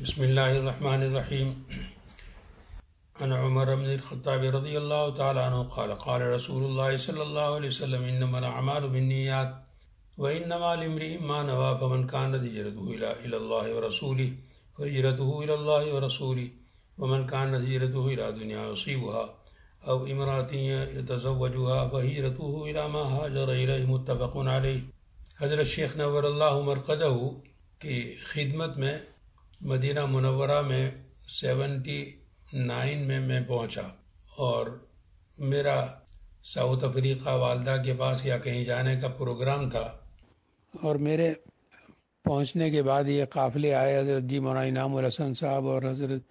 بسم اللہ الرحمن الرحیم عن عمر بن الخطاب رضی اللہ تعالی عنہ قال قال رسول اللہ صلی اللہ علیہ وسلم انما الاعمال بالنیات وانما لامرئ ما نوى فمن كانت هجرته الى الله ورسوله فهجرته الى الله ورسوله ومن كانت هجرته الى دنيا يصيبها او امرأة يتزوجها فهجرته الى ما هاجر اليه متفق علیہ۔ حضرت شیخ نور اللہ مرقدہ کی خدمت میں مدینہ منورہ میں 79 میں پہنچا اور میرا ساؤتھ افریقہ والدہ کے پاس یا کہیں جانے کا پروگرام تھا، اور میرے پہنچنے کے بعد یہ قافلے آئے، حضرت جی مولانا انعام الحسن صاحب اور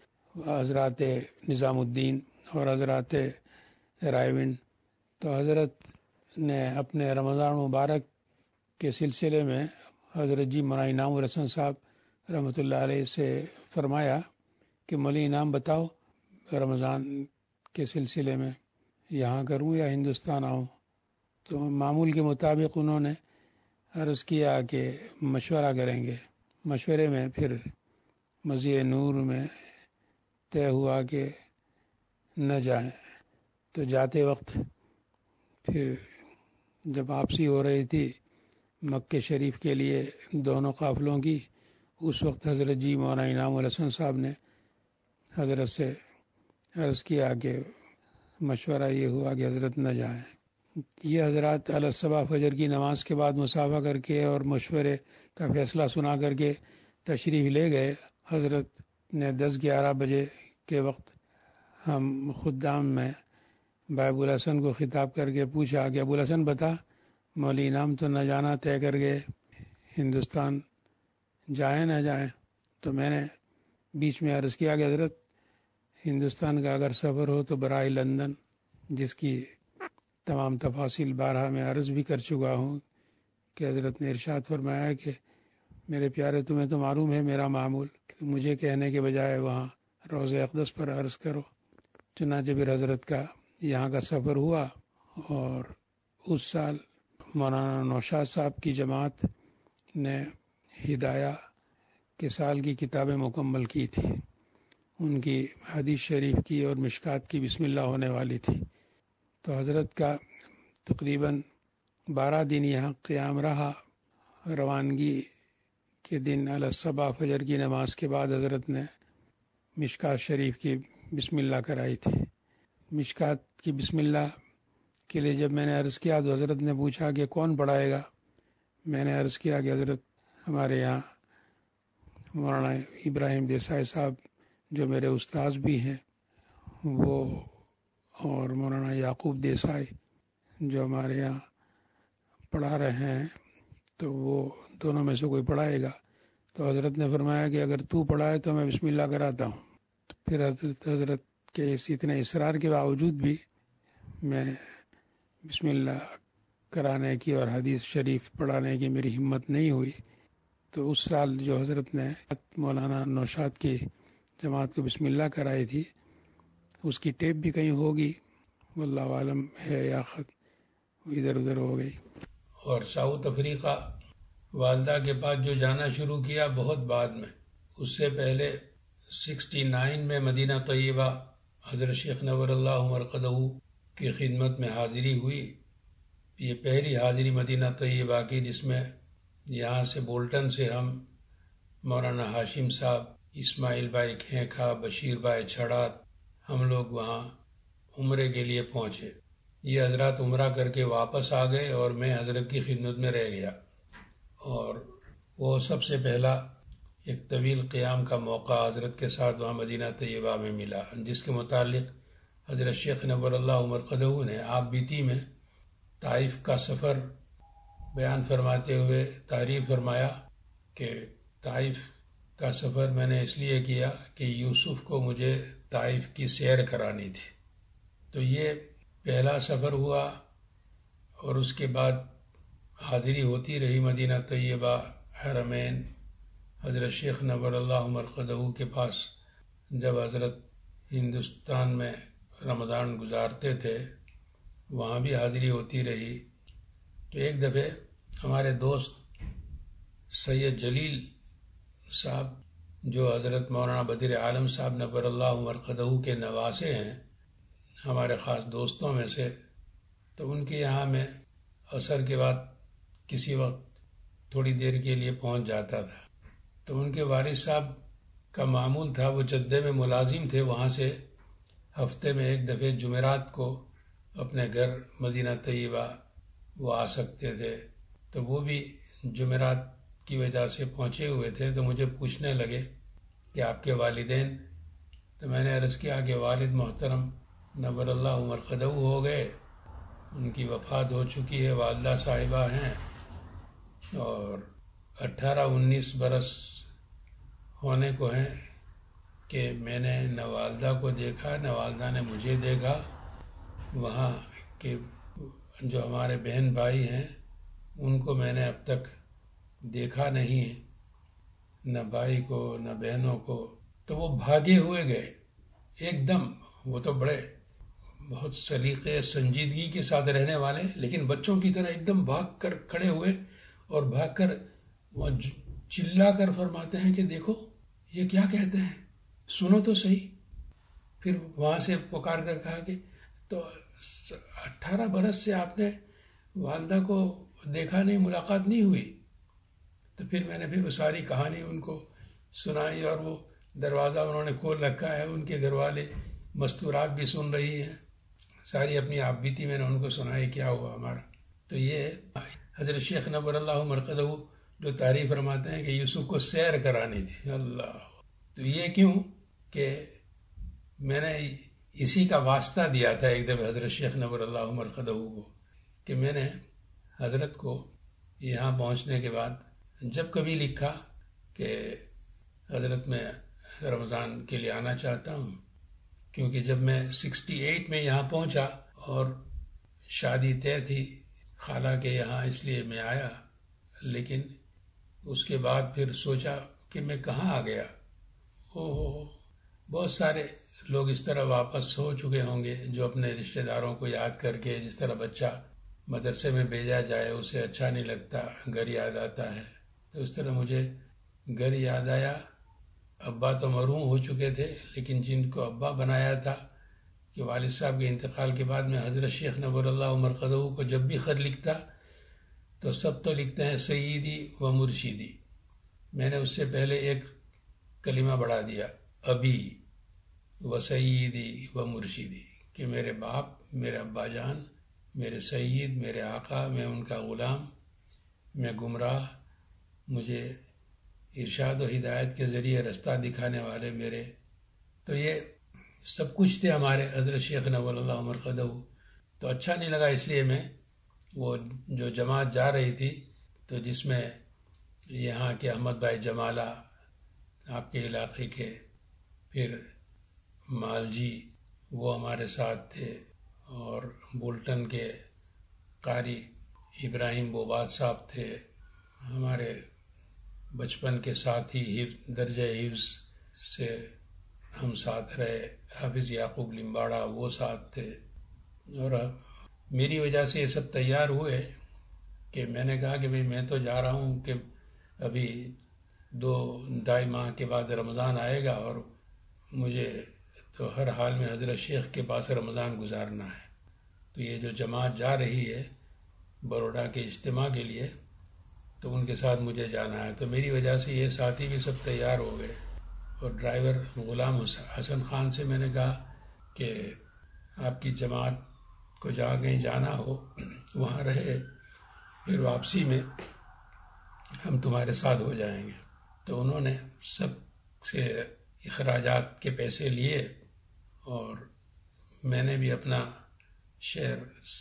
حضرات نظام الدین اور حضرات رائے، تو حضرت نے اپنے رمضان مبارک کے سلسلے میں حضرت جی مولانا انعام الحسن صاحب رحمۃ اللہ علیہ سے فرمایا کہ مولی انعام بتاؤ رمضان کے سلسلے میں یہاں کروں یا ہندوستان آؤں؟ تو معمول کے مطابق انہوں نے عرض کیا کہ مشورہ کریں گے۔ مشورے میں پھر مزید نور میں طے ہوا کہ نہ جائیں۔ تو جاتے وقت پھر جب واپسی ہو رہی تھی مکہ شریف کے لیے دونوں قافلوں کی، اس وقت حضرت جی مولانا انعام الحسن صاحب نے حضرت سے عرض کیا کہ مشورہ یہ ہوا کہ حضرت نہ جائیں۔ یہ حضرات علی الصبح فجر کی نماز کے بعد مصافحہ کر کے اور مشورے کا فیصلہ سنا کر کے تشریف لے گئے۔ حضرت نے 10-11 بجے کے وقت ہم خدام میں بھائی ابوالحسن کو خطاب کر کے پوچھا کہ ابوالحسن بتا، مولی انعام تو نہ جانا طے کر گئے، ہندوستان جائیں نہ جائیں؟ تو میں نے بیچ میں عرض کیا کہ حضرت ہندوستان کا اگر سفر ہو تو برائے لندن، جس کی تمام تفاصیل بارہا میں عرض بھی کر چکا ہوں کہ حضرت نے ارشاد فرمایا کہ میرے پیارے تمہیں تو معلوم ہے میرا معمول، مجھے کہنے کے بجائے وہاں روضہ اقدس پر عرض کرو۔ چنانچہ پھر حضرت کا یہاں کا سفر ہوا، اور اس سال مولانا نوشاد صاحب کی جماعت نے ہدایہ کے سال کی کتابیں مکمل کی تھی، ان کی حدیث شریف کی اور مشکات کی بسم اللہ ہونے والی تھی۔ تو حضرت کا تقریباً 12 دن یہاں قیام رہا۔ روانگی کے دن علی الصبح فجر کی نماز کے بعد حضرت نے مشکات شریف کی بسم اللہ کرائی تھی۔ مشکات کی بسم اللہ کے لیے جب میں نے عرض کیا تو حضرت نے پوچھا کہ کون پڑھائے گا؟ میں نے عرض کیا کہ حضرت ہمارے یہاں مولانا ابراہیم دیسائی صاحب جو میرے استاذ بھی ہیں وہ، اور مولانا یعقوب دیسائی جو ہمارے یہاں پڑھا رہے ہیں، تو وہ دونوں میں سے کوئی پڑھائے گا۔ تو حضرت نے فرمایا کہ اگر تو پڑھائے تو میں بسم اللہ کراتا ہوں۔ تو پھر حضرت کے اس اتنے اصرار کے باوجود بھی میں بسم اللہ کرانے کی اور حدیث شریف پڑھانے کی میری ہمت نہیں ہوئی۔ تو اس سال جو حضرت نے مولانا نوشاد کی جماعت کو بسم اللہ کرائی تھی، اس کی ٹیپ بھی کہیں ہوگی، واللہ عالم ہے یا خط ادھر ادھر ہو گئی۔ اور ساؤتھ افریقہ والدہ کے پاس جو جانا شروع کیا بہت بعد میں، اس سے پہلے 69 میں مدینہ طیبہ حضرت شیخ نور اللہ مرقدہ کی خدمت میں حاضری ہوئی۔ یہ پہلی حاضری مدینہ طیبہ کی جس میں یہاں سے بولٹن سے ہم مولانا ہاشم صاحب، اسماعیل بھائی کھینکھا، بشیر بھائی چھڑات، ہم لوگ وہاں عمرے کے لیے پہنچے۔ یہ حضرات عمرہ کر کے واپس آ گئے اور میں حضرت کی خدمت میں رہ گیا، اور وہ سب سے پہلا ایک طویل قیام کا موقع حضرت کے ساتھ وہاں مدینہ طیبہ میں ملا، جس کے متعلق حضرت شیخ نور اللہ مرقدہ نے آپ بیتی میں طائف کا سفر بیان فرماتے ہوئے تعریف فرمایا کہ طائف کا سفر میں نے اس لیے کیا کہ یوسف کو مجھے طائف کی سیر کرانی تھی۔ تو یہ پہلا سفر ہوا، اور اس کے بعد حاضری ہوتی رہی مدینہ طیبہ، حرمین، حضرت شیخ نور اللہ مرقدہ کے پاس جب حضرت ہندوستان میں رمضان گزارتے تھے وہاں بھی حاضری ہوتی رہی۔ تو ایک دفعہ ہمارے دوست سید جلیل صاحب جو حضرت مولانا بدر عالم صاحب نبر اللہ مرقدہ کے نواسے ہیں، ہمارے خاص دوستوں میں سے، تو ان کے یہاں میں عصر کے بعد کسی وقت تھوڑی دیر کے لیے پہنچ جاتا تھا۔ تو ان کے والد صاحب کا معمول تھا، وہ جدہ میں ملازم تھے، وہاں سے ہفتے میں ایک دفعہ جمعرات کو اپنے گھر مدینہ طیبہ وہ آ سکتے تھے۔ تو وہ بھی جمعرات کی وجہ سے پہنچے ہوئے تھے، تو مجھے پوچھنے لگے کہ آپ کے والدین؟ تو میں نے عرض کیا کہ والد محترم نور اللہ مرقدہ ہو گئے، ان کی وفات ہو چکی ہے، والدہ صاحبہ ہیں، اور 18-19 برس ہونے کو ہیں کہ میں نے نہ والدہ کو دیکھا نہ والدہ نے مجھے دیکھا۔ وہاں کے جو ہمارے بہن بھائی ہیں ان کو میں نے اب تک دیکھا نہیں ہے، نہ بھائی کو نہ بہنوں کو۔ تو وہ بھاگے ہوئے گئے ایک دم۔ وہ تو بہت سلیقے سنجیدگی کے ساتھ رہنے والے، لیکن بچوں کی طرح ایک دم بھاگ کر کھڑے ہوئے اور بھاگ کر وہ چلا کر فرماتے ہیں کہ دیکھو یہ کیا کہتے ہیں، سنو تو صحیح۔ پھر وہاں سے پکار کر کہا کہ تو 18 برس سے آپ نے والدہ کو دیکھا نہیں، ملاقات نہیں ہوئی؟ تو پھر میں نے وہ ساری کہانی ان کو سنائی، اور وہ دروازہ انہوں نے کھول رکھا ہے، ان کے گھر والے مستورات بھی سن رہی ہیں، ساری اپنی آپ بیتی میں نے ان کو سنائی کیا ہوا ہمارا۔ تو یہ حضرت شیخ نور اللہ مرقدہ جو تعریف فرماتے ہیں کہ یوسف کو سیر کرانی تھی۔ اللہ! تو یہ کیوں کہ میں نے اسی کا واسطہ دیا تھا ایک دفعہ حضرت شیخ نور اللہ مرقدہ کو، کہ میں نے حضرت کو یہاں پہنچنے کے بعد جب کبھی لکھا کہ حضرت میں رمضان کے لیے آنا چاہتا ہوں، کیونکہ جب میں 68 میں یہاں پہنچا اور شادی طے تھی خالہ کے یہاں، اس لیے میں آیا، لیکن اس کے بعد پھر سوچا کہ میں کہاں آ گیا۔ بہت سارے لوگ اس طرح واپس ہو چکے ہوں گے جو اپنے رشتہ داروں کو یاد کر کے، جس طرح بچہ مدرسے میں بھیجا جائے اسے اچھا نہیں لگتا، گھر یاد آتا ہے، تو اس طرح مجھے گھر یاد آیا۔ ابا تو مرحوم ہو چکے تھے، لیکن جن کو ابا بنایا تھا کہ والد صاحب کے انتقال کے بعد میں حضرت شیخ نور اللہ مرقدہ کو جب بھی خط لکھتا تو سب تو لکھتے ہیں سیدی و مرشدی، میں نے اس سے پہلے ایک کلمہ بڑھا دیا، ابی و سیدی و مرشدی، کہ میرے باپ، میرے ابا جان، میرے سید، میرے آقا، میں ان کا غلام، میں گمراہ، مجھے ارشاد و ہدایت کے ذریعے رستہ دکھانے والے میرے۔ تو یہ سب کچھ تھے ہمارے حضرت شیخ نور اللہ مرقدہ۔ تو اچھا نہیں لگا، اس لیے میں وہ جو جماعت جا رہی تھی تو جس میں یہاں کے احمد بھائی جمالہ آپ کے علاقے کے، پھر مالجی وہ ہمارے ساتھ تھے، اور بولٹن کے قاری ابراہیم بوباد صاحب تھے، ہمارے بچپن کے ساتھی، درجہ حفظ سے ہم ساتھ رہے، حافظ یعقوب لمباڑا وہ ساتھ تھے، اور میری وجہ سے یہ سب تیار ہوئے کہ میں نے کہا کہ میں تو جا رہا ہوں کہ ابھی 2-2.5 ماہ کے بعد رمضان آئے گا، اور مجھے تو ہر حال میں حضرت شیخ کے پاس رمضان گزارنا ہے۔ تو یہ جو جماعت جا رہی ہے بروڈا کے اجتماع کے لیے، تو ان کے ساتھ مجھے جانا ہے، تو میری وجہ سے یہ ساتھی بھی سب تیار ہو گئے۔ اور ڈرائیور غلام حسن خان سے میں نے کہا کہ آپ کی جماعت کو جہاں کہیں جانا ہو وہاں رہے، پھر واپسی میں ہم تمہارے ساتھ ہو جائیں گے۔ تو انہوں نے سب سے اخراجات کے پیسے لیے، اور میں نے بھی اپنا شیئر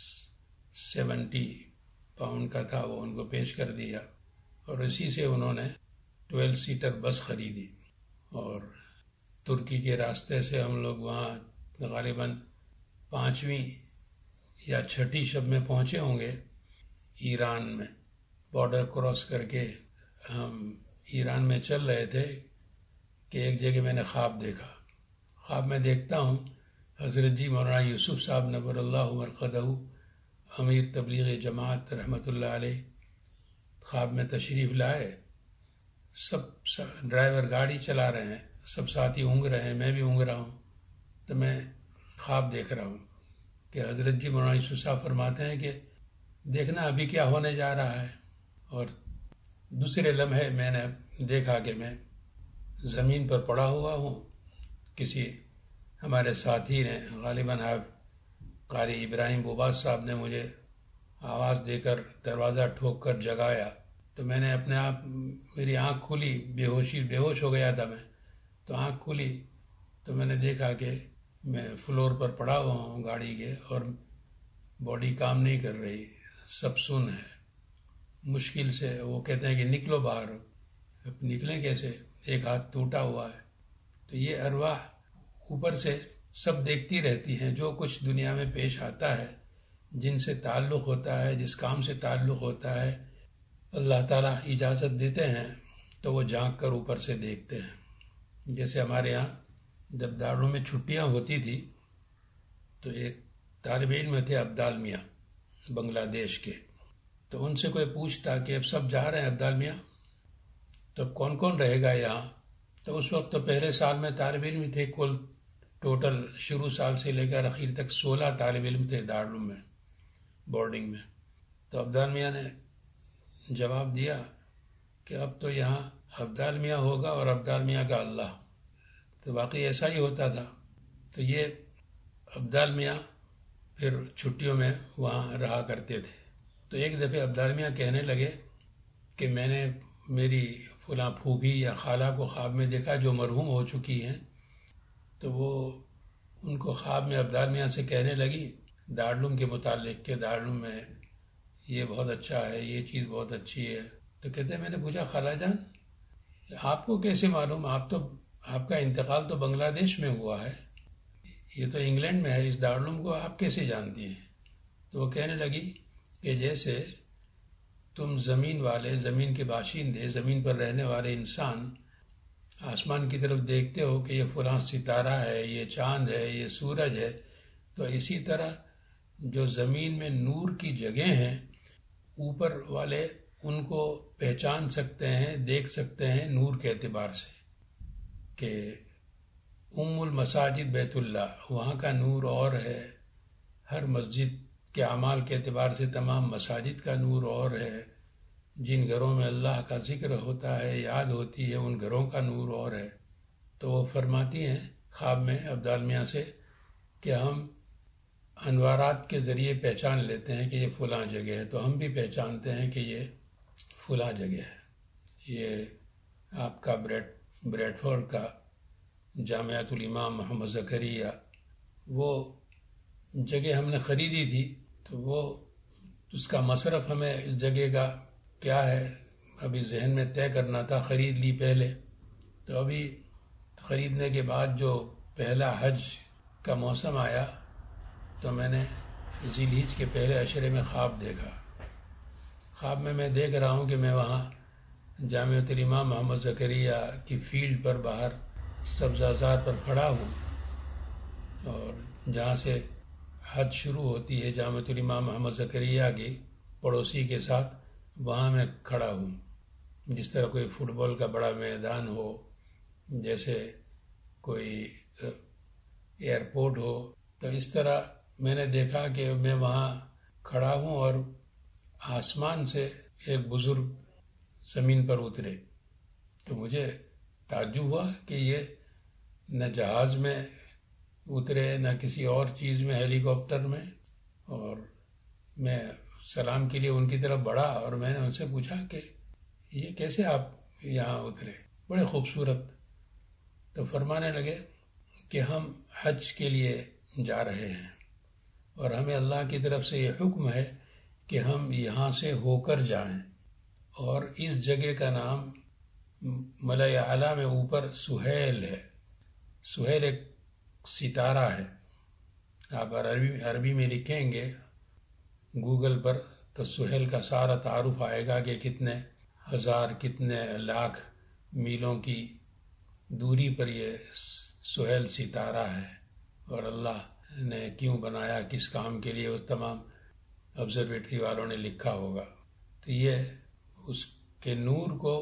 70 پاؤنڈ کا تھا وہ ان کو پیش کر دیا، اور اسی سے انہوں نے 12 سیٹر بس خریدی، اور ترکی کے راستے سے ہم لوگ وہاں غالباً 5ویں یا 6ٹھی شب میں پہنچے ہوں گے ایران میں۔ بارڈر کراس کر کے ہم ایران میں چل رہے تھے کہ ایک جگہ میں نے خواب دیکھا۔ خواب میں دیکھتا ہوں حضرت جی مولانا یوسف صاحب نور اللہ مرقدہ امیر تبلیغ جماعت رحمۃ اللہ علیہ خواب میں تشریف لائے، سب ڈرائیور گاڑی چلا رہے ہیں، سب ساتھی اونگ رہے ہیں، میں بھی اونگ رہا ہوں، تو میں خواب دیکھ رہا ہوں کہ حضرت جی مولانا یوسف صاحب فرماتے ہیں کہ دیکھنا ابھی کیا ہونے جا رہا ہے، اور دوسرے لمحے میں نے دیکھا کہ میں زمین پر پڑا ہوا ہوں. کسی ہمارے ساتھی نے، غالباً قاری ابراہیم بوباز صاحب نے مجھے آواز دے کر دروازہ ٹھوک کر جگایا، تو میں نے اپنے آپ، میری آنکھ کھلی، بے ہوش ہو گیا تھا میں، تو آنکھ کھلی تو میں نے دیکھا کہ میں فلور پر پڑا ہوا ہوں گاڑی کے، اور باڈی کام نہیں کر رہی، سب سن ہے. مشکل سے وہ کہتے ہیں کہ نکلو باہر، اب نکلیں کیسے، ایک ہاتھ ٹوٹا ہوا ہے. تو یہ ارواح اوپر سے سب دیکھتی رہتی ہیں، جو کچھ دنیا میں پیش آتا ہے، جن سے تعلق ہوتا ہے، جس کام سے تعلق ہوتا ہے، اللہ تعالیٰ اجازت دیتے ہیں تو وہ جھانک کر اوپر سے دیکھتے ہیں. جیسے ہمارے یہاں جب دارالعلوم میں چھٹیاں ہوتی تھی تو ایک طالب علم تھے عبدال میاں، بنگلہ دیش کے، تو ان سے کوئی پوچھتا کہ اب سب جا رہے ہیں عبدال میاں، تو اب کون کون رہے گا یہاں؟ تو اس وقت تو پہلے سال میں طالب علم تھے، کل ٹوٹل شروع سال سے لے کر اخیر تک 16 طالب علم تھے دارالعلوم میں، بورڈنگ میں. تو عبدال میاں نے جواب دیا کہ اب تو یہاں عبدال میاں ہوگا اور عبدال میاں کا اللہ. تو واقعی ایسا ہی ہوتا تھا. تو یہ عبدال میاں پھر چھٹیوں میں وہاں رہا کرتے تھے. تو ایک دفعہ عبدال میاں کہنے لگے کہ میں نے میری فلاں پھوپھی یا خالہ کو خواب میں دیکھا جو مرحوم ہو چکی ہیں. تو وہ ان کو خواب میں عبدال میاں سے کہنے لگی دارالعلوم کے متعلق کہ دارالعلوم میں یہ بہت اچھا ہے، یہ چیز بہت اچھی ہے. تو کہتے ہیں میں نے پوچھا خالہ جان آپ کو کیسے معلوم، آپ کا انتقال تو بنگلہ دیش میں ہوا ہے، یہ تو انگلینڈ میں ہے، اس دارالعلوم کو آپ کیسے جانتی ہیں؟ تو وہ کہنے لگی کہ جیسے تم زمین والے، زمین کے باشندے، زمین پر رہنے والے انسان آسمان کی طرف دیکھتے ہو کہ یہ فلاں ستارہ ہے، یہ چاند ہے، یہ سورج ہے، تو اسی طرح جو زمین میں نور کی جگہیں ہیں اوپر والے ان کو پہچان سکتے ہیں، دیکھ سکتے ہیں نور کے اعتبار سے، کہ ام المساجد بیت اللہ، وہاں کا نور اور ہے، ہر مسجد کے اعمال کے اعتبار سے تمام مساجد کا نور اور ہے، جن گھروں میں اللہ کا ذکر ہوتا ہے، یاد ہوتی ہے، ان گھروں کا نور اور ہے. تو وہ فرماتی ہیں خواب میں عبدال میاں سے کہ ہم انوارات کے ذریعے پہچان لیتے ہیں کہ یہ فلاں جگہ ہے، تو ہم بھی پہچانتے ہیں کہ یہ فلاں جگہ ہے. یہ آپ کا بریڈ فورڈ کا جامعۃ الامام محمد زکریا، وہ جگہ ہم نے خریدی تھی، تو وہ اس کا مصرف ہمیں اس جگہ کا کیا ہے ابھی ذہن میں طے کرنا تھا. خرید لی پہلے، تو ابھی خریدنے کے بعد جو پہلا حج کا موسم آیا تو میں نے ذی الحجہ کے پہلے عشرے میں خواب دیکھا. خواب میں دیکھ رہا ہوں کہ میں وہاں جامعۃ الامام محمد زکریا کی فیلڈ پر باہر سبزہ زار پر کھڑا ہوں، اور جہاں سے حج شروع ہوتی ہے جامعۃ الامام محمد زکریا کی پڑوسی کے ساتھ، وہاں میں کھڑا ہوں. جس طرح کوئی فٹ بال کا بڑا میدان ہو، جیسے کوئی ایئرپورٹ ہو، تو اس طرح میں نے دیکھا کہ میں وہاں کھڑا ہوں اور آسمان سے ایک بزرگ زمین پر اترے. تو مجھے تعجب ہوا کہ یہ نہ جہاز میں اترے، نہ کسی اور چیز میں، ہیلی کاپٹر میں، اور میں سلام کے لیے ان کی طرف بڑھا اور میں نے ان سے پوچھا کہ یہ کیسے آپ یہاں اترے، بڑے خوبصورت. تو فرمانے لگے کہ ہم حج کے لیے جا رہے ہیں اور ہمیں اللہ کی طرف سے یہ حکم ہے کہ ہم یہاں سے ہو کر جائیں، اور اس جگہ کا نام ملائے اعلیٰ میں اوپر سہیل ہے. سہیل ایک ستارہ ہے. آپ عربی میں لکھیں گے گوگل پر تو سہیل کا سارا تعارف آئے گا کہ کتنے ہزار، کتنے لاکھ میلوں کی دوری پر یہ سہیل ستارہ ہے، اور اللہ نے کیوں بنایا، کس کام کے لیے، وہ تمام آبزرویٹری والوں نے لکھا ہوگا. تو یہ اس کے نور کو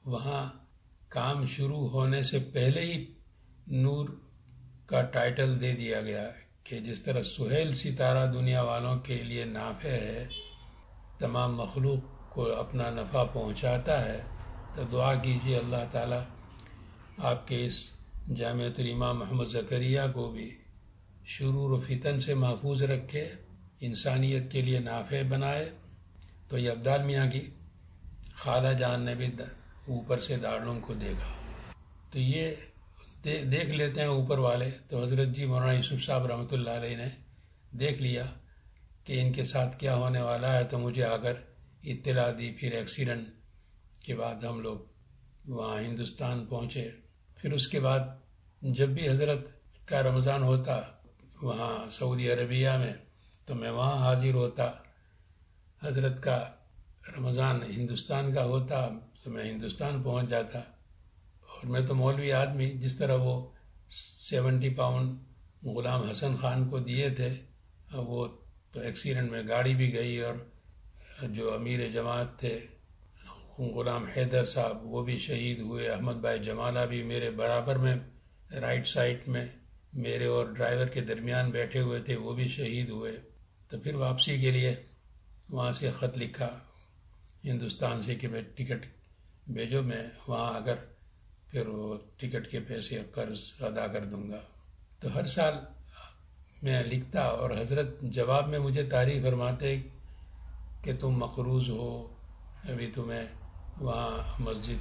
وہاں کام شروع ہونے سے پہلے ہی نور کا ٹائٹل دے دیا گیا کہ جس طرح سہیل ستارہ دنیا والوں کے لیے نافع ہے، تمام مخلوق کو اپنا نفع پہنچاتا ہے، تو دعا کیجیے اللہ تعالیٰ آپ کے اس جامعۃ الامام محمد زکریا کو بھی شرور و فتن سے محفوظ رکھے، انسانیت کے لیے نافع بنائے۔ تو یہ عبدال میاں کی خالہ جان نے بھی اوپر سے دارالعلوم کو دیکھا، تو یہ دیکھ لیتے ہیں اوپر والے۔ تو حضرت جی مولانا یوسف صاحب رحمۃ اللہ علیہ نے دیکھ لیا کہ ان کے ساتھ کیا ہونے والا ہے، تو مجھے آ کر اطلاع دی۔ پھر ایکسیڈنٹ کے بعد ہم لوگ وہاں ہندوستان پہنچے۔ پھر اس کے بعد جب بھی حضرت کا رمضان ہوتا وہاں سعودی عربیہ میں، تو میں وہاں حاضر ہوتا۔ حضرت کا رمضان ہندوستان کا ہوتا تو میں ہندوستان پہنچ جاتا۔ اور میں تو مولوی آدمی، جس طرح وہ 70 پاؤنڈ غلام حسن خان کو دیے تھے، وہ تو ایکسیڈنٹ میں گاڑی بھی گئی، اور جو امیر جماعت تھے غلام حیدر صاحب وہ بھی شہید ہوئے۔ احمد بھائی جمالہ بھی میرے برابر میں رائٹ سائڈ میں میرے اور ڈرائیور کے درمیان بیٹھے ہوئے تھے، وہ بھی شہید ہوئے۔ تو پھر واپسی کے لیے وہاں سے خط لکھا ہندوستان سے کہ میں ٹکٹ بھیجو، میں وہاں آ کر پھر وہ ٹکٹ کے پیسے قرض ادا کر دوں گا۔ تو ہر سال میں لکھتا، اور حضرت جواب میں مجھے تعریف فرماتے کہ تم مقروض ہو، ابھی تمہیں وہاں مسجد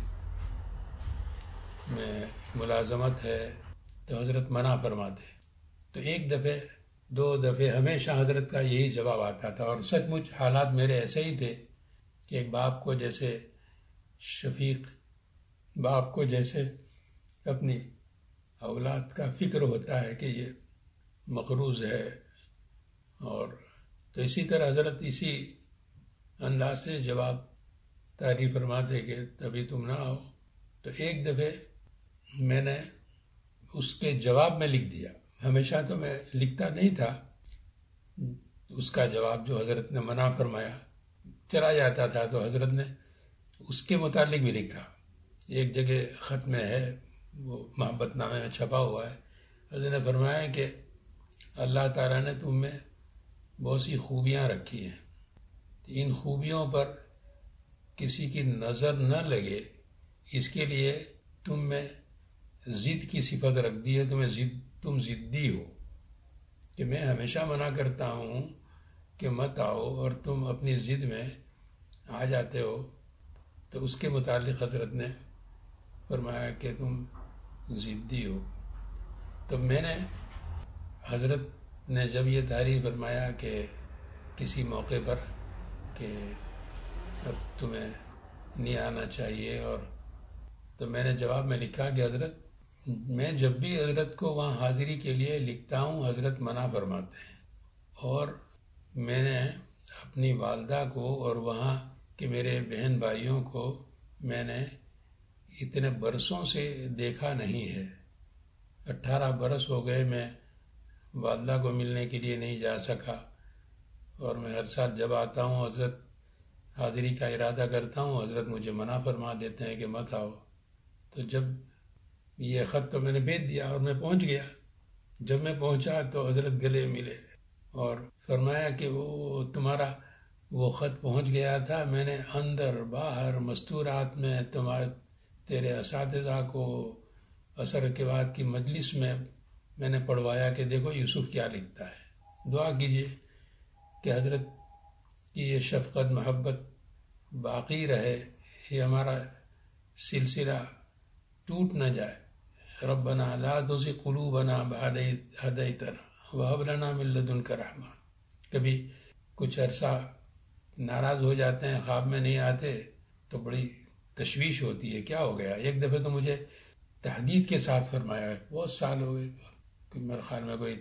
میں ملازمت ہے، تو حضرت منع فرماتے۔ تو ایک دفعہ 2 دفعے ہمیشہ حضرت کا یہی جواب آتا تھا، اور سچ مچ حالات میرے ایسے ہی تھے کہ ایک باپ کو جیسے شفیق باپ کو جیسے اپنی اولاد کا فکر ہوتا ہے کہ یہ مقروض ہے، اور تو اسی طرح حضرت اسی انداز سے جواب تعریف فرماتے کہ ابھی تم نہ آؤ۔ تو ایک دفعہ میں نے اس کے جواب میں لکھ دیا، ہمیشہ تو میں لکھتا نہیں تھا، اس کا جواب جو حضرت نے منع فرمایا چلا جاتا تھا، تو حضرت نے اس کے متعلق بھی لکھا۔ ایک جگہ خط میں ہے، وہ محبت نامے میں چھپا ہوا ہے، حضرت نے فرمایا کہ اللہ تعالیٰ نے تم میں بہت سی خوبیاں رکھی ہیں، ان خوبیوں پر کسی کی نظر نہ لگے، اس کے لیے تم میں ضد کی صفت رکھ دی ہے، تم ضدی ہو، کہ میں ہمیشہ منع کرتا ہوں کہ مت آؤ اور تم اپنی ضد میں آ جاتے ہو۔ تو اس کے متعلق حضرت نے فرمایا کہ تم ضدی ہو۔ تو میں نے حضرت نے جب یہ تعریف فرمایا کہ کسی موقع پر کہ اب تمہیں نہیں آنا چاہیے، اور تو میں نے جواب میں لکھا کہ حضرت میں جب بھی حضرت کو وہاں حاضری کے لیے لکھتا ہوں حضرت منع فرماتے ہیں، اور میں نے اپنی والدہ کو اور وہاں کے میرے بہن بھائیوں کو میں نے اتنے برسوں سے دیکھا نہیں ہے۔ 18 برس ہو گئے میں والدہ کو ملنے کے لیے نہیں جا سکا، اور میں ہر سال جب آتا ہوں حضرت حاضری کا ارادہ کرتا ہوں، حضرت مجھے منع فرما دیتے ہیں کہ مت آؤ۔ تو جب یہ خط تو میں نے بھیج دیا اور میں پہنچ گیا۔ جب میں پہنچا تو حضرت گلے ملے اور فرمایا کہ وہ تمہارا وہ خط پہنچ گیا تھا، میں نے اندر باہر مستورات میں تیرے اساتذہ کو عصر کے بعد کی مجلس میں نے پڑھوایا کہ دیکھو یوسف کیا لکھتا ہے۔ دعا کیجیے کہ حضرت کی یہ شفقت محبت باقی رہے، یہ ہمارا سلسلہ ٹوٹ نہ جائے۔ ربنا لا تزغ قلوبنا بعد إذ هديتنا وهب لنا من لدنك رحمة۔ کبھی کچھ عرصہ ناراض ہو جاتے ہیں، خواب میں نہیں آتے تو بڑی تشویش ہوتی ہے، کیا ہو گیا۔ ایک دفعہ تو مجھے تحدید کے ساتھ فرمایا ہے، بہت سال ہو گئے، میرے خیال میں کوئی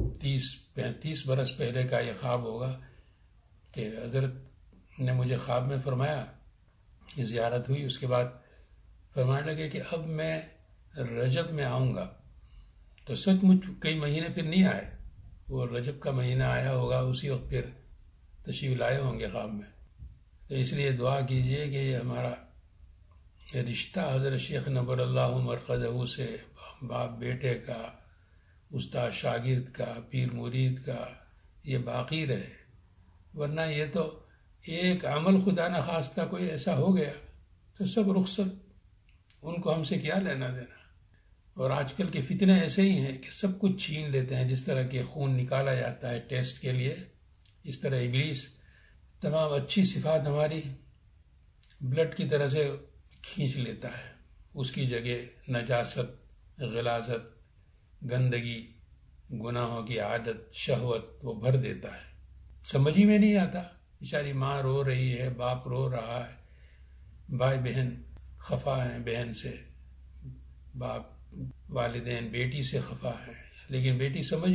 30-35 برس پہلے کا یہ خواب ہوگا کہ حضرت نے مجھے خواب میں فرمایا، زیارت ہوئی، اس کے بعد فرمانے لگے کہ اب میں رجب میں آؤں گا۔ تو سچ مچ کئی مہینے پھر نہیں آئے، وہ رجب کا مہینہ آیا ہوگا، اسی وقت پھر تشریف لائے ہوں گے خواب میں۔ تو اس لیے دعا کیجئے کہ یہ ہمارا رشتہ حضرت شیخ نور اللہ مرقدہ سے باپ بیٹے کا، استاد شاگرد کا، پیر مرید کا، یہ باقی رہے، ورنہ یہ تو ایک عمل خدا نخواستہ کوئی ایسا ہو گیا تو سب رخصت، ان کو ہم سے کیا لینا دینا۔ اور آج کل کے فتنے ایسے ہی ہیں کہ سب کچھ چھین لیتے ہیں، جس طرح کہ خون نکالا جاتا ہے ٹیسٹ کے لیے، اس طرح ابلیس تمام اچھی صفات ہماری بلڈ کی طرح سے کھینچ لیتا ہے، اس کی جگہ نجاست، غلاظت، گندگی، گناہوں کی عادت، شہوت وہ بھر دیتا ہے۔ سمجھ ہی میں نہیں آتا، بیچاری ماں رو رہی ہے، باپ رو رہا ہے، بھائی بہن خفا ہیں بہن سے، باپ والدین بیٹی سے خفا ہے، لیکن بیٹی سمجھ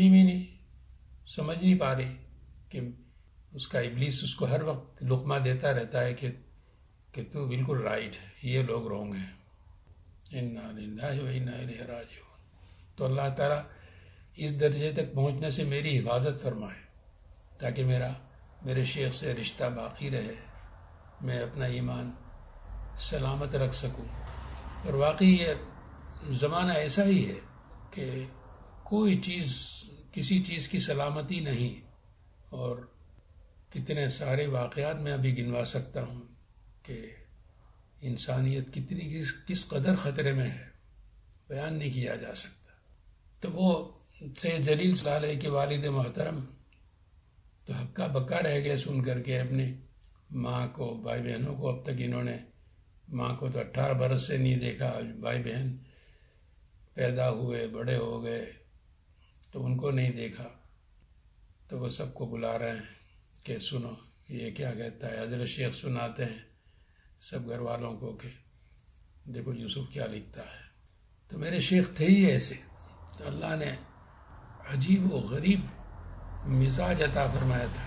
نہیں پا رہی کہ اس کا ابلیس اس کو ہر وقت لقمہ دیتا رہتا ہے کہ تو بالکل رائٹ ہے، یہ لوگ رونگ ہیں۔ انا للہ و انا الیہ راجعون۔ تو اللہ تعالیٰ اس درجے تک پہنچنے سے میری حفاظت فرمائے تاکہ میرے شیخ سے رشتہ باقی رہے، میں اپنا ایمان سلامت رکھ سکوں۔ اور واقعی یہ زمانہ ایسا ہی ہے کہ کوئی چیز، کسی چیز کی سلامتی نہیں، اور کتنے سارے واقعات میں ابھی گنوا سکتا ہوں کہ انسانیت کس قدر خطرے میں ہے، بیان نہیں کیا جا سکتا۔ تو وہ سید جلیل صلی اللہ علیہ کے والد محترم تو ہکا بکا رہ گئے سن کر کے اپنی ماں کو، بھائی بہنوں کو۔ اب تک انہوں نے ماں کو تو 18 برس سے نہیں دیکھا، بھائی بہن پیدا ہوئے، بڑے ہو گئے تو ان کو نہیں دیکھا، تو وہ سب کو بلا رہے ہیں کہ سنو یہ کیا کہتا ہے۔ حضرت شیخ سناتے ہیں سب گھر والوں کو کہ دیکھو یوسف کیا لکھتا ہے۔ تو میرے شیخ تھے ہی ایسے، تو اللہ نے عجیب و غریب مزاج عطا فرمایا تھا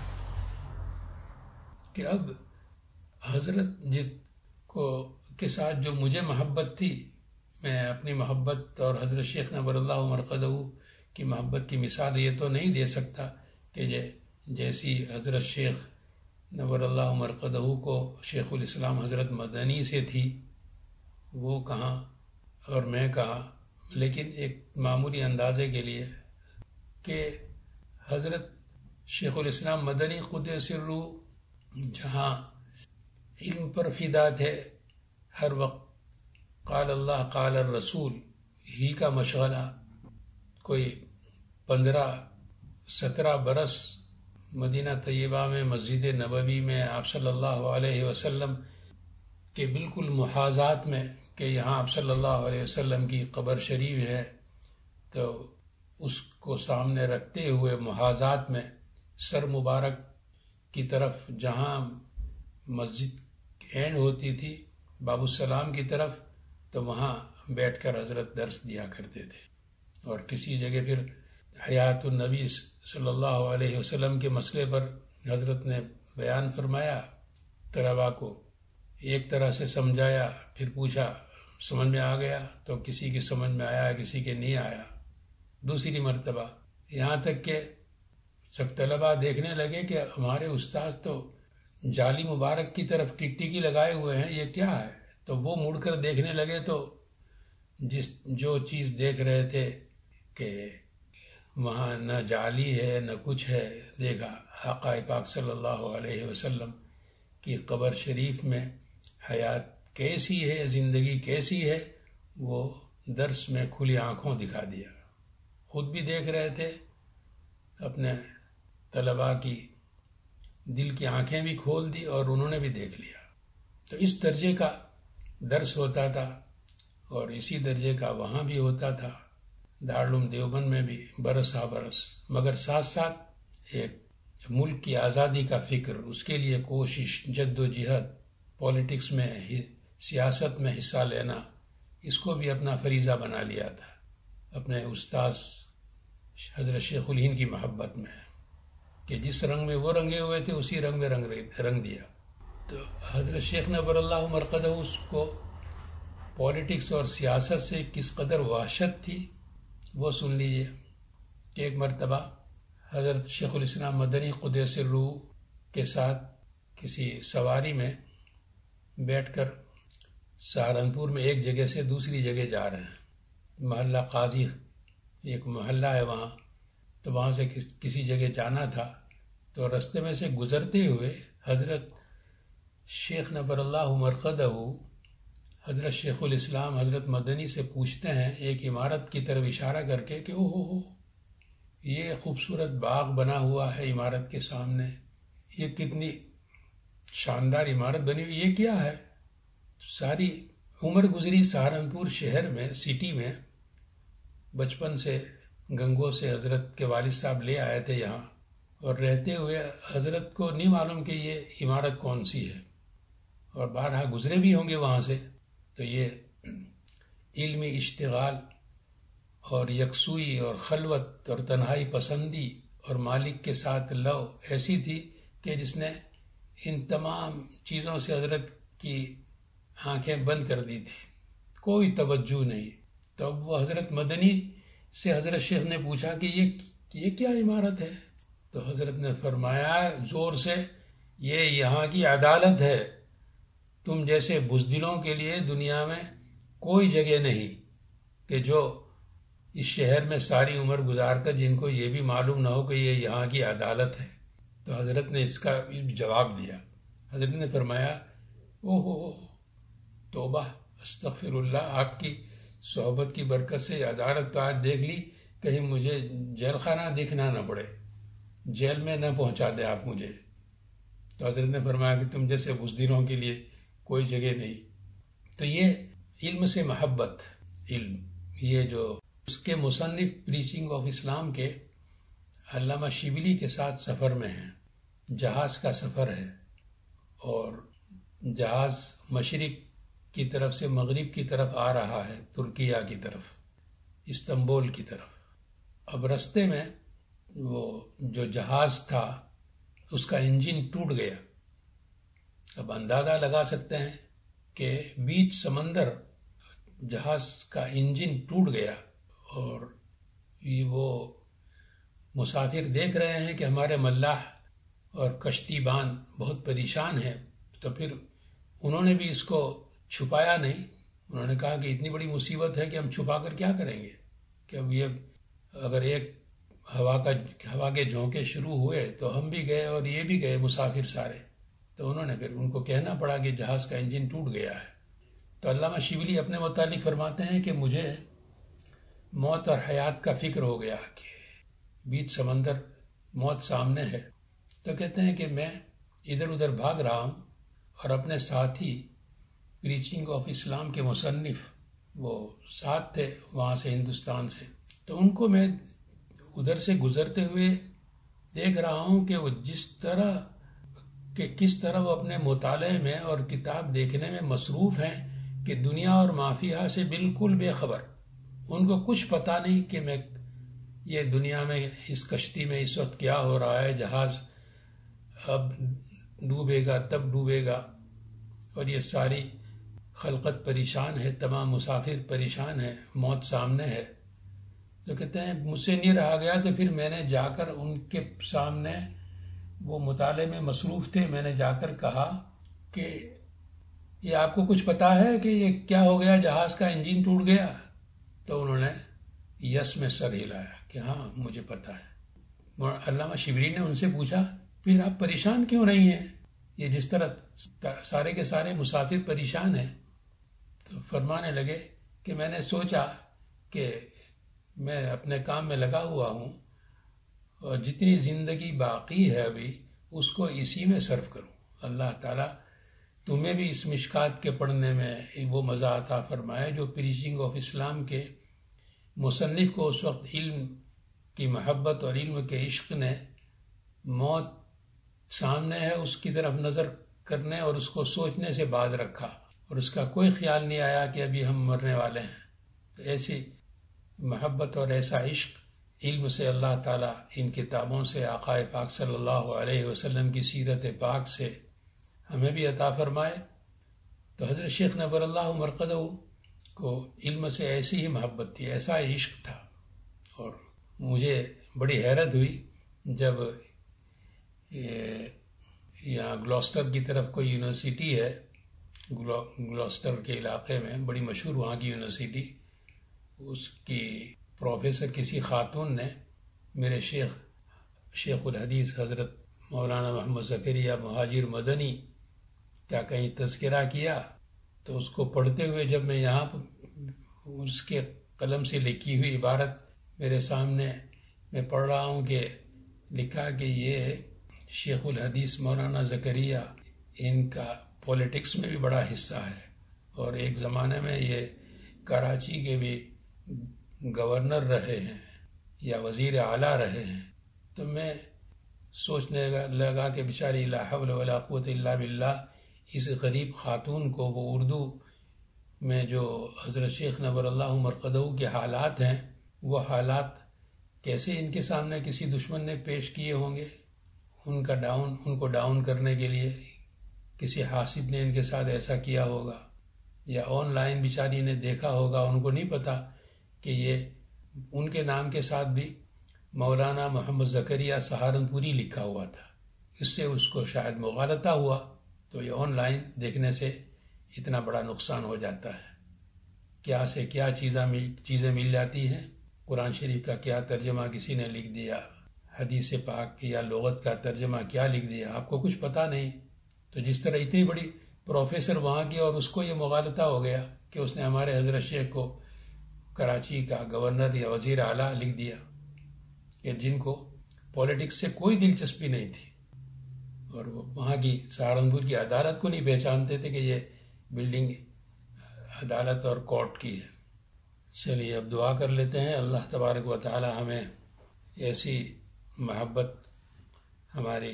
کہ اب حضرت جس کو کے ساتھ جو مجھے محبت تھی، میں اپنی محبت اور حضرت شیخ نور اللہ مرقدہ کی محبت کی مثال یہ تو نہیں دے سکتا کہ جیسی حضرت شیخ نور اللہ مرقدہ کو شیخ الاسلام حضرت مدنی سے تھی، وہ کہاں اور میں کہاں، لیکن ایک معمولی اندازے کے لیے کہ حضرت شیخ الاسلام مدنی قدس سرہ جہاں علم پر فدا تھے، ہر وقت قال اللہ قال الرسول ہی کا مشغلہ، کوئی 15-17 برس مدینہ طیبہ میں مسجد نبوی میں آپ صلی اللہ علیہ وسلم کے بالکل محاذات میں، کہ یہاں آپ صلی اللہ علیہ وسلم کی قبر شریف ہے، تو اس کو سامنے رکھتے ہوئے محاذات میں سر مبارک کی طرف جہاں مسجد اینڈ ہوتی تھی باب السلام کی طرف، تو وہاں بیٹھ کر حضرت درس دیا کرتے تھے۔ اور کسی جگہ پھر حیات النبی صلی اللہ علیہ وسلم کے مسئلے پر حضرت نے بیان فرمایا، طلباء کو ایک طرح سے سمجھایا، پھر پوچھا سمجھ میں آ گیا تو کسی کی سمجھ میں آیا، کسی کے نہیں آیا، دوسری مرتبہ، یہاں تک کہ سب طلباء دیکھنے لگے کہ ہمارے استاذ تو جالی مبارک کی طرف ٹکٹکی لگائے ہوئے ہیں، یہ کیا ہے؟ تو وہ مڑ کر دیکھنے لگے تو جو چیز دیکھ رہے تھے کہ وہاں نہ جالی ہے نہ کچھ ہے، دیکھا آقا پاک صلی اللہ علیہ وسلم کی قبر شریف میں حیات کیسی ہے، زندگی کیسی ہے، وہ درس میں کھلی آنکھوں دکھا دیا۔ خود بھی دیکھ رہے تھے، اپنے طلباء کی دل کی آنکھیں بھی کھول دی اور انہوں نے بھی دیکھ لیا۔ تو اس درجے کا درس ہوتا تھا، اور اسی درجے کا وہاں بھی ہوتا تھا دارالعلوم دیوبند میں بھی برس برس، مگر ساتھ ساتھ ایک ملک کی آزادی کا فکر، اس کے لیے کوشش، جد و جہد، پولیٹکس میں، سیاست میں حصہ لینا، اس کو بھی اپنا فریضہ بنا لیا تھا اپنے استاذ حضرت شیخ الہند کی محبت میں، کہ جس رنگ میں وہ رنگے ہوئے تھے اسی رنگ میں رنگ دیا۔ تو حضرت شیخ نور اللہ مرقدہ اس کو پولیٹکس اور سیاست سے کس قدر وحشت تھی وہ سن لیجئے کہ ایک مرتبہ حضرت شیخ الاسلام مدنی قدس سرہ کے ساتھ کسی سواری میں بیٹھ کر سہارنپور میں ایک جگہ سے دوسری جگہ جا رہے ہیں، محلہ قاضی ایک محلہ ہے وہاں، تو وہاں سے کسی جگہ جانا تھا، تو رستے میں سے گزرتے ہوئے حضرت شیخ نبر اللہ مرقدہ حضرت شیخ الاسلام حضرت مدنی سے پوچھتے ہیں ایک عمارت کی طرف اشارہ کر کے کہ او ہو یہ خوبصورت باغ بنا ہوا ہے عمارت کے سامنے، یہ کتنی شاندار عمارت بنی ہوئی، یہ کیا ہے؟ ساری عمر گزری سہارنپور شہر میں، سٹی میں، بچپن سے گنگو سے حضرت کے والد صاحب لے آئے تھے یہاں، اور رہتے ہوئے حضرت کو نہیں معلوم کہ یہ عمارت کون سی ہے، اور بارہا گزرے بھی ہوں گے وہاں سے. تو یہ علمی اشتغال اور یکسوئی اور خلوت اور تنہائی پسندی اور مالک کے ساتھ لو ایسی تھی کہ جس نے ان تمام چیزوں سے حضرت کی آنکھیں بند کر دی تھی، کوئی توجہ نہیں. تو اب وہ حضرت مدنی سے حضرت شیخ نے پوچھا کہ یہ کیا عمارت ہے؟ تو حضرت نے فرمایا زور سے، یہ یہاں کی عدالت ہے، تم جیسے بزدلوں کے لیے دنیا میں کوئی جگہ نہیں کہ جو اس شہر میں ساری عمر گزار کر جن کو یہ بھی معلوم نہ ہو کہ یہ یہاں کی عدالت ہے. تو حضرت نے اس کا جواب دیا. حضرت نے فرمایا او ہو توبہ استغفر اللہ، آپ کی صحبت کی برکت سے عدالت تو آج دیکھ لی، کہیں مجھے جیل خانہ دیکھنا نہ پڑے، جیل میں نہ پہنچا دے آپ مجھے. تو حضرت نے فرمایا کہ تم جیسے بزدلوں کے لیے کوئی جگہ نہیں. تو یہ علم سے محبت، علم، یہ جو اس کے مصنف پریچنگ آف اسلام کے علامہ شبلی کے ساتھ سفر میں ہیں، جہاز کا سفر ہے، اور جہاز مشرق کی طرف سے مغرب کی طرف آ رہا ہے، ترکیہ کی طرف، استنبول کی طرف. اب رستے میں وہ جو جہاز تھا اس کا انجن ٹوٹ گیا. اب اندازہ لگا سکتے ہیں کہ بیچ سمندر جہاز کا انجن ٹوٹ گیا، اور وہ مسافر دیکھ رہے ہیں کہ ہمارے ملاح اور کشتی بان بہت پریشان ہیں. تو پھر انہوں نے بھی اس کو چھپایا نہیں، انہوں نے کہا کہ اتنی بڑی مصیبت ہے کہ ہم چھپا کر کیا کریں گے، کہ اب یہ اگر ایک ہوا کے جھونکے شروع ہوئے تو ہم بھی گئے اور یہ بھی گئے مسافر سارے. تو انہوں نے پھر ان کو کہنا پڑا کہ جہاز کا انجن ٹوٹ گیا ہے. تو علامہ شبلی اپنے متعلق فرماتے ہیں کہ مجھے موت اور حیات کا فکر ہو گیا کہ بیچ سمندر موت سامنے ہے. تو کہتے ہیں کہ میں ادھر ادھر بھاگ رہا ہوں، اور اپنے ساتھی پریچنگ آف اسلام کے مصنف وہ ساتھ تھے وہاں سے، ہندوستان سے. تو ان کو میں ادھر سے گزرتے ہوئے دیکھ رہا ہوں کہ وہ کس طرح وہ اپنے مطالعے میں اور کتاب دیکھنے میں مصروف ہیں کہ دنیا اور مافیہ سے بالکل بے خبر. ان کو کچھ پتا نہیں کہ میں یہ دنیا میں اس کشتی میں اس وقت کیا ہو رہا ہے، جہاز اب ڈوبے گا تب ڈوبے گا، اور یہ ساری خلقت پریشان ہے، تمام مسافر پریشان ہے، موت سامنے ہے. تو کہتے ہیں مجھ سے نہیں رہا گیا، تو پھر میں نے جا کر ان کے سامنے، وہ مطالعے میں مصروف تھے، میں نے جا کر کہا کہ یہ آپ کو کچھ پتا ہے کہ یہ کیا ہو گیا، جہاز کا انجن ٹوٹ گیا؟ تو انہوں نے یس میں سر ہلایا کہ ہاں مجھے پتا ہے. علامہ شبلی نے ان سے پوچھا پھر آپ پریشان کیوں نہیں ہیں، یہ جس طرح سارے کے سارے مسافر پریشان ہیں؟ تو فرمانے لگے کہ میں نے سوچا کہ میں اپنے کام میں لگا ہوا ہوں، اور جتنی زندگی باقی ہے ابھی اس کو اسی میں صرف کروں. اللہ تعالیٰ تمہیں بھی اس مشکات کے پڑھنے میں وہ مزہ عطا فرمائے جو پریچنگ آف اسلام کے مصنف کو اس وقت علم کی محبت اور علم کے عشق نے موت سامنے ہے اس کی طرف نظر کرنے اور اس کو سوچنے سے باز رکھا، اور اس کا کوئی خیال نہیں آیا کہ ابھی ہم مرنے والے ہیں. تو ایسی محبت اور ایسا عشق علم سے اللہ تعالیٰ ان کتابوں سے، آقا پاک صلی اللہ علیہ وسلم کی سیرت پاک سے ہمیں بھی عطا فرمائے. تو حضرت شیخ نبر اللہ مرقدہ کو علم سے ایسی ہی محبت تھی، ایسا عشق تھا. اور مجھے بڑی حیرت ہوئی جب یہاں گلوسٹر کی طرف کوئی یونیورسٹی ہے گلوسٹر کے علاقے میں، بڑی مشہور وہاں کی یونیورسٹی، اس کی پروفیسر کسی خاتون نے میرے شیخ الحدیث حضرت مولانا محمد زکریا مہاجر مدنی کا کہیں تذکرہ کیا، تو اس کو پڑھتے ہوئے جب میں یہاں اس کے قلم سے لکھی ہوئی عبارت میرے سامنے میں پڑھ رہا ہوں کہ لکھا کہ یہ شیخ الحدیث مولانا زکریا، ان کا پولیٹکس میں بھی بڑا حصہ ہے، اور ایک زمانے میں یہ کراچی کے بھی گورنر رہے ہیں یا وزیر اعلیٰ رہے ہیں۔ تو میں سوچنے لگا کہ بیچاری لا حول ولا قوت الا باللہ، اس غریب خاتون کو وہ اردو میں جو حضرت شیخ نور اللہ مرقدہ کے حالات ہیں، وہ حالات کیسے ان کے سامنے کسی دشمن نے پیش کیے ہوں گے، ان کو ڈاؤن کرنے کے لیے کسی حاسد نے ان کے ساتھ ایسا کیا ہوگا، یا آن لائن بیچاری نے دیکھا ہوگا، ان کو نہیں پتا کہ یہ ان کے نام کے ساتھ بھی مولانا محمد زکریا سہارنپوری لکھا ہوا تھا، اس سے اس کو شاید مغالطہ ہوا، تو یہ آن لائن دیکھنے سے اتنا بڑا نقصان ہو جاتا ہے۔ کیا سے کیا چیزیں مل جاتی ہیں، قرآن شریف کا کیا ترجمہ کسی نے لکھ دیا، حدیث پاک یا لغت کا ترجمہ کیا لکھ دیا، آپ کو کچھ پتا نہیں۔ تو جس طرح اتنی بڑی پروفیسر وہاں کی، اور اس کو یہ مغالطہ ہو گیا کہ اس نے ہمارے حضرت شیخ کو کراچی کا گورنر یا وزیر اعلیٰ لکھ دیا، کہ جن کو پولیٹکس سے کوئی دلچسپی نہیں تھی، اور وہ وہاں کی سہارنپور کی عدالت کو نہیں پہچانتے تھے کہ یہ بلڈنگ عدالت اور کورٹ کی ہے۔ چلیے اب دعا کر لیتے ہیں، اللہ تبارک و تعالی ہمیں ایسی محبت ہماری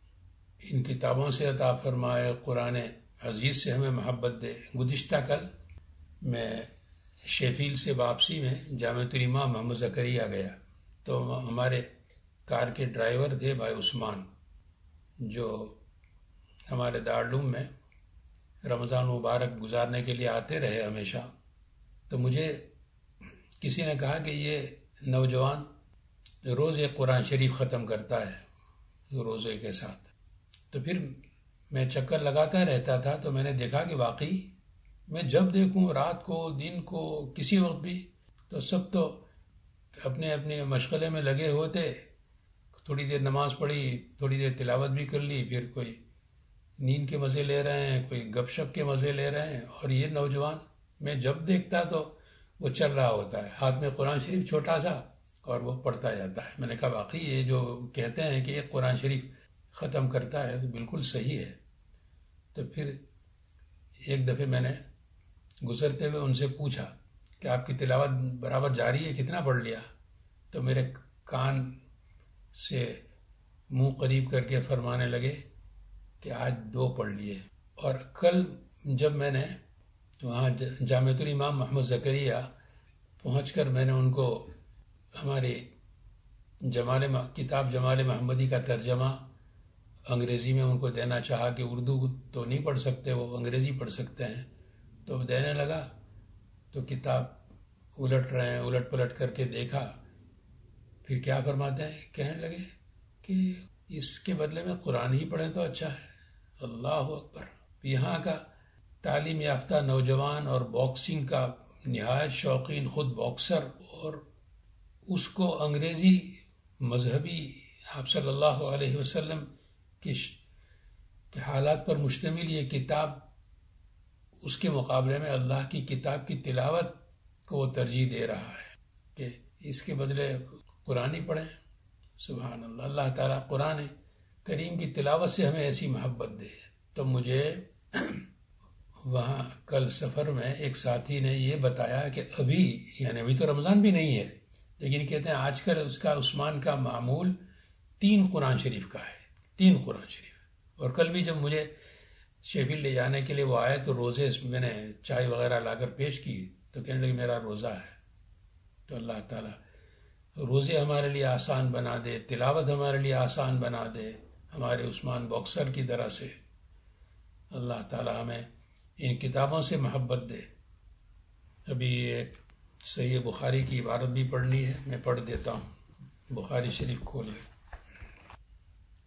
ان کتابوں سے عطا فرمائے، قرآن عزیز سے ہمیں محبت دے۔ گزشتہ کل میں شیفیلڈ سے واپسی میں جامعۃ الامام محمد زکریا گیا، تو ہمارے کار کے ڈرائیور تھے بھائی عثمان، جو ہمارے دارالعلوم میں رمضان مبارک گزارنے کے لیے آتے رہے ہمیشہ۔ تو مجھے کسی نے کہا کہ یہ نوجوان روز ایک قرآن شریف ختم کرتا ہے روزے کے ساتھ۔ تو پھر میں چکر لگاتا رہتا تھا، تو میں نے دیکھا کہ واقعی میں جب دیکھوں، رات کو، دن کو، کسی وقت بھی، تو سب تو اپنے اپنے مشغلے میں لگے ہوتے، تھوڑی دیر نماز پڑھی، تھوڑی دیر تلاوت بھی کر لی، پھر کوئی نیند کے مزے لے رہے ہیں، کوئی گپ شپ کے مزے لے رہے ہیں، اور یہ نوجوان میں جب دیکھتا تو وہ چل رہا ہوتا ہے، ہاتھ میں قرآن شریف چھوٹا سا، اور وہ پڑھتا جاتا ہے۔ میں نے کہا واقعی یہ جو کہتے ہیں کہ ایک قرآن شریف ختم کرتا ہے تو بالکل صحیح ہے۔ تو پھر ایک دفعہ میں نے گزرتے ہوئے ان سے پوچھا کہ آپ کی تلاوت برابر جاری ہے، کتنا پڑھ لیا؟ تو میرے کان سے منہ قریب کر کے فرمانے لگے کہ آج 2 پڑھ لیے۔ اور کل جب میں نے وہاں جامعۃ الامام محمد زکریا پہنچ کر میں نے ان کو ہماری کتاب جمال محمدی کا ترجمہ انگریزی میں ان کو دینا چاہا کہ اردو تو نہیں پڑھ سکتے، وہ انگریزی پڑھ سکتے ہیں، تو دینے لگا تو کتاب الٹ رہے ہیں، الٹ پلٹ کر کے دیکھا، پھر کیا فرماتے ہیں، کہنے لگے کہ اس کے بدلے میں قرآن ہی پڑھیں تو اچھا ہے۔ اللہ اکبر! یہاں کا تعلیم یافتہ نوجوان اور باکسنگ کا نہایت شوقین، خود باکسر، اور اس کو انگریزی مذہبی آپ صلی اللہ علیہ وسلم کے حالات پر مشتمل یہ کتاب، اس کے مقابلے میں اللہ کی کتاب کی تلاوت کو وہ ترجیح دے رہا ہے کہ اس کے بدلے قرآن ہی پڑھیں۔ سبحان اللہ! اللہ تعالیٰ قرآن کریم کی تلاوت سے ہمیں ایسی محبت دے۔ تو مجھے وہاں کل سفر میں ایک ساتھی نے یہ بتایا کہ ابھی تو رمضان بھی نہیں ہے، لیکن کہتے ہیں آج کل اس کا عثمان کا معمول 3 قرآن شریف کا ہے، 3 قرآن شریف۔ اور کل بھی جب مجھے شیفیلڈ لے جانے کے لیے وہ آئے تو روزے میں نے چائے وغیرہ لا کر پیش کی، تو کہنے لگے میرا روزہ ہے۔ تو اللہ تعالیٰ روزے ہمارے لیے آسان بنا دے، تلاوت ہمارے لیے آسان بنا دے، ہمارے عثمان باکسر کی طرح سے۔ اللہ تعالیٰ ہمیں ان کتابوں سے محبت دے۔ ابھی ایک صحیح بخاری کی عبارت بھی پڑھنی ہے، میں پڑھ دیتا ہوں۔ بخاری شریف کھول لیں۔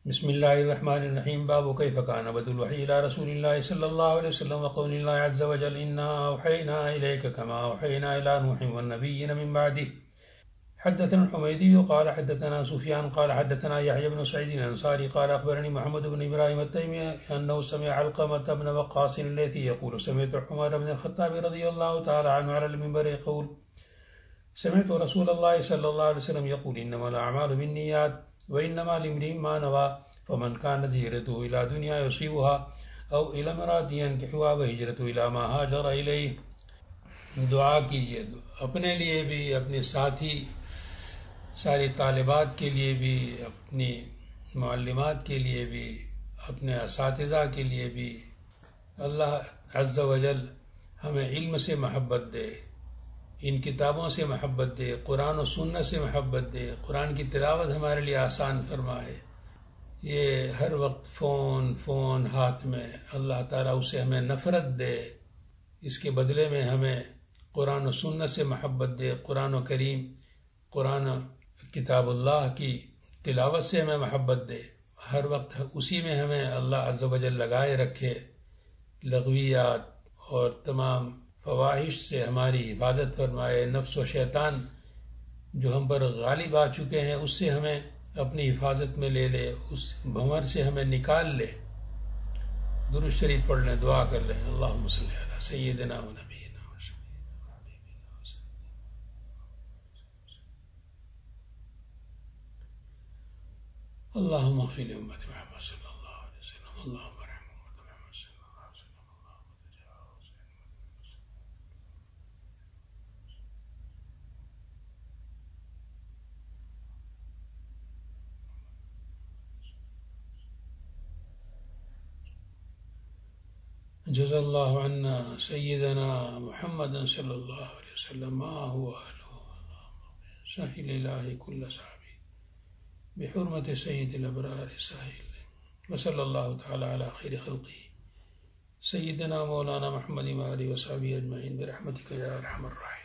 بسم الله الرحمن الرحيم. باب كيف كان بدء الوحي إلى رسول الله صلى الله عليه وسلم وقول الله عز وجل إنا أوحينا إليك كما أوحينا إلى نوح والنبيين من بعده. حدثنا الحميدي قال حدثنا سفيان قال حدثنا يحيى بن سعيد الأنصاري قال أخبرني محمد بن إبراهيم التيمي أنه سمع علقمة بن وقاص الذي يقول سمعت عمر بن الخطاب رضي الله تعالى عنه على المنبر يقول سمعت رسول الله صلى الله عليه وسلم يقول إنما الأعمال بالنيات وإنما لامرئ ما نوى فمن كانت هجرته إلى دنيا يصيبها أو إلى امرأة ينكحها وهجرته إلى ما هاجر إليه. دعا کیجیے اپنے لیے بھی، اپنے ساتھی ساری طالبات کے لیے بھی، اپنی معلمات کے لیے بھی، اپنے اساتذہ کے لیے بھی. اللہ عز و جل ہمیں علم سے محبت دے، ان کتابوں سے محبت دے، قرآن و سنت سے محبت دے، قرآن کی تلاوت ہمارے لیے آسان فرمائے. یہ ہر وقت فون ہاتھ میں، اللہ تعالیٰ اسے ہمیں نفرت دے، اس کے بدلے میں ہمیں قرآن و سنت سے محبت دے. قرآن و کریم، قرآن کتاب اللہ کی تلاوت سے ہمیں محبت دے، ہر وقت اسی میں ہمیں اللہ عز و جل لگائے رکھے. لغویات اور تمام فواحش سے ہماری حفاظت فرمائے. نفس و شیطان جو ہم پر غالب آ چکے ہیں اس سے ہمیں اپنی حفاظت میں لے لے، اس بھنور سے ہمیں نکال لے. درود شریف پڑھ لیں، دعا کر لیں. اللہم صلی علی سیدنا و نبینا اللہم اغفر لأمت محمد صلی اللہ علیہ وسلم. اللہم ارحم امت محمد صلی اللہ علیہ وسلم. اللہم تجاوز جزا اللہ عنا سیدنا محمد صلی اللہ علیہ وسلم ما هو أهله. سهل الہی کل صعب بحرمة سيد الأبرار ساهل. وصلى الله تعالى على خير خلقه سيدنا مولانا محمد وآله وصحبه أجمعين برحمتك يا أرحم الراحمين.